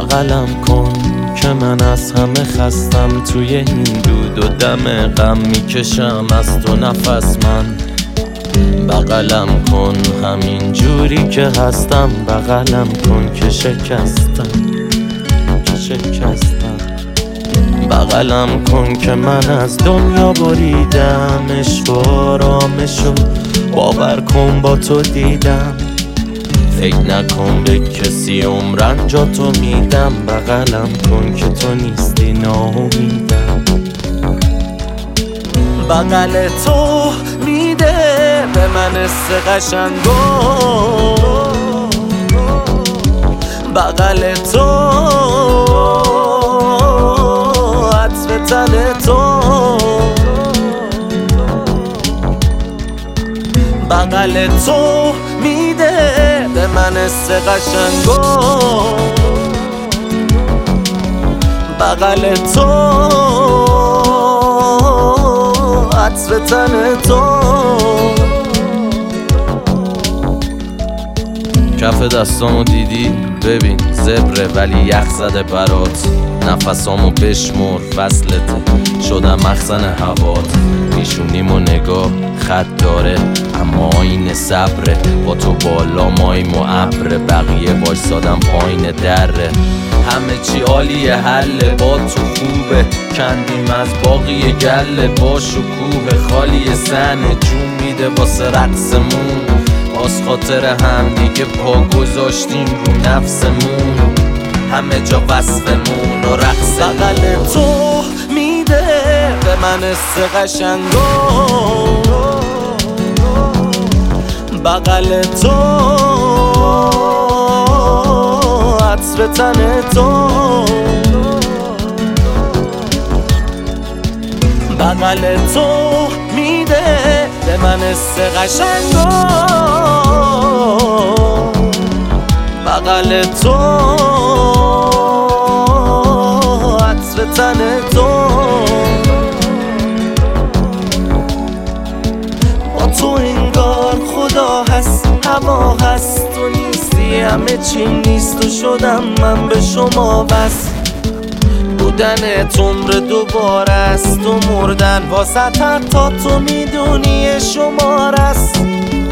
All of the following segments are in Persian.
بغلم کن که من از همه خستم، توی این دود و دم غم میکشم از تو نفس من. بغلم کن همین جوری که هستم، بغلم کن که شکستم. بغلم کن که من از دنیا بریدم، عشق و آرامشو باور کن با تو دیدم. فکر نکن به کسی عمرن جا تو میدم، بغلم کن که تو نیستی ناامیدم. بغل تو میده به من حس قشنگو، بغل تو عطر تن تو، بغل تو میده به من حس قشنگو، بغل تو عطر تن تو. کف دستامو دیدی؟ ببین زبره ولی یخ زده برات، نفسامو بشمر فصلته شدم مخزن هوات. میشونیم و نگاه خط داره اما آینه صبره، با تو بالا مایم و ابره، بقیه وایسادم پایین دره. همه چی عالیه حله با تو خوبه، کندیم از باقی گله با شکوه خالی سنه، جون میده واسه رقصمون، باز خاطر هم دیگه پا گذاشتیم رو نفسمون، همه جا وصفمون و رقص. بغل تو میده به من حس قشنگو، بغل تو عطر تن تو، بغل تو میده به من حس قشنگو، بغل تو عطر تن تو. با تو انگار خدا هست هوا هست، تو نیستی همه چیم نیست و شدم من به شما بس. بودن عمر دوباره است و مردن واسه تا تو میدونی شمار است.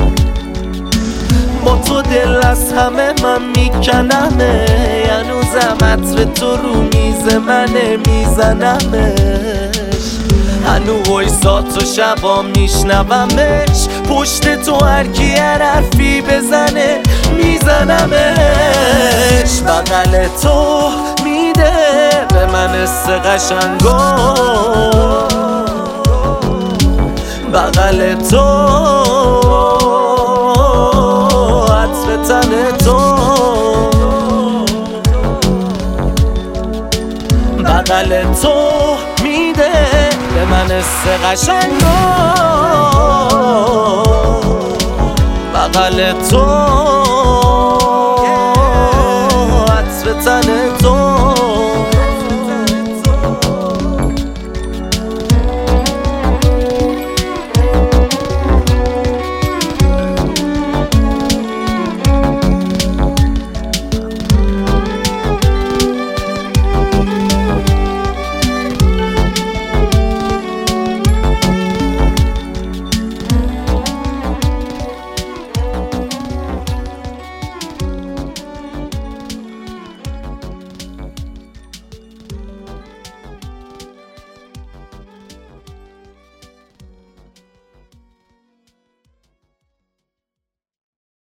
با تو دل از همه من میکنمه، هنوزم عطر تو رو میز منه میزنمش، هنو وایسات و شبا میشنومش، پشت تو هرکی هر حرفی بزنه میزنمش. بغل تو میده به من حس قشنگو، بغل تو عطر تن تو، بغل تو میده به من حس قشنگو، بغل تو